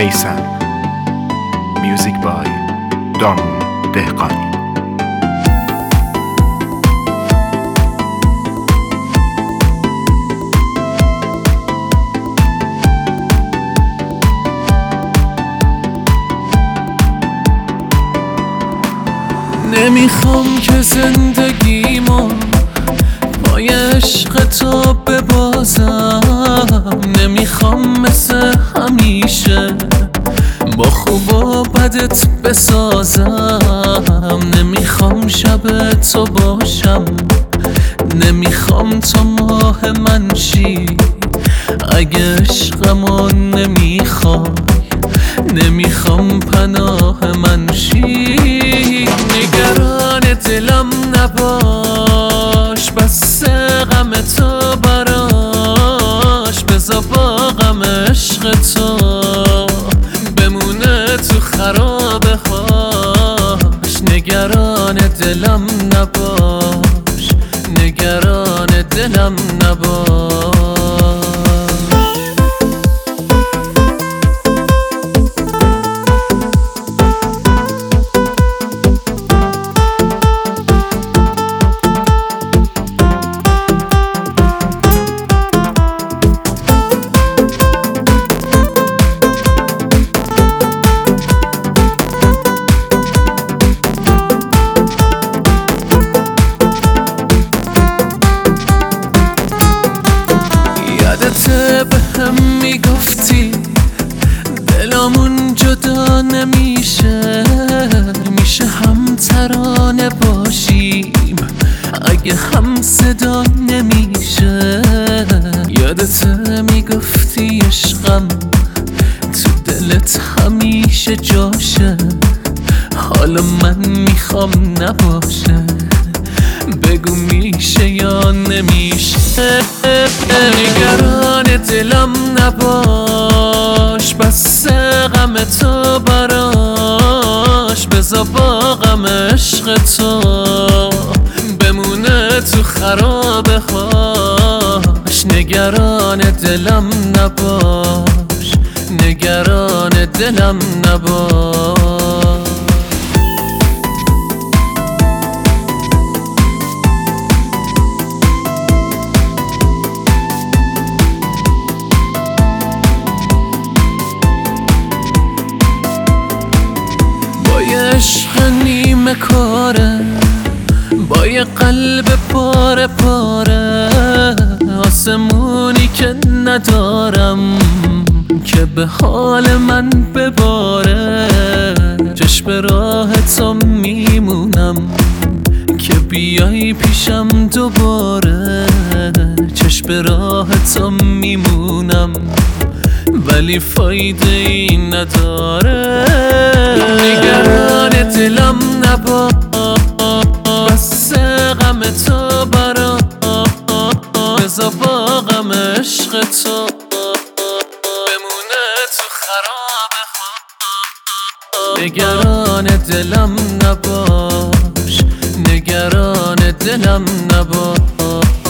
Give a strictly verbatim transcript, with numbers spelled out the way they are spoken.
میسم. میوزیک بای دامون دهقانی. نمیخوام که زندگیمو پای عشق تو ببازم، نمیخوام مثل همیشه با خوب و بدت بسازم، نمیخوام شب تو باشم، نمیخوام تا ماه من شی. اگه عشقمو نمیخوای نمیخوام پناه من شی. نگران دلم نباش، بس غم تو براش، بذار با غم عشق تو بمونه تو خرابه هاش. نگران دلم نباش، نگران دلم نباش. یادته به هم میگفتی دلامون جدا نمیشه، میشه هم ترانه باشیم اگه هم صدا نمیشه. یادته میگفتی عشقم تو دلت همیشه جاشه، حالا من میخوام نباشه، بگو میشه یا نمیشه. نگران دلم نباش، بس غم تو براش، بذار با غم عشق تو بمونه تو خرابه هاش. نگران دلم نباش، نگران دلم نباش. عشق نیمه کاره با یه قلب پاره پاره، آسمونی که ندارم که به حال من بباره. چشم راه تو میمونم که بیای پیشم دوباره، چشم راه تو میمونم ولی فایده ای نداره. نگران دلم نباش، بس غم تو براش، بذار با غم عشق تو بمونه تو خرابه ها. نگران دلم نباش، نگران دلم نباش.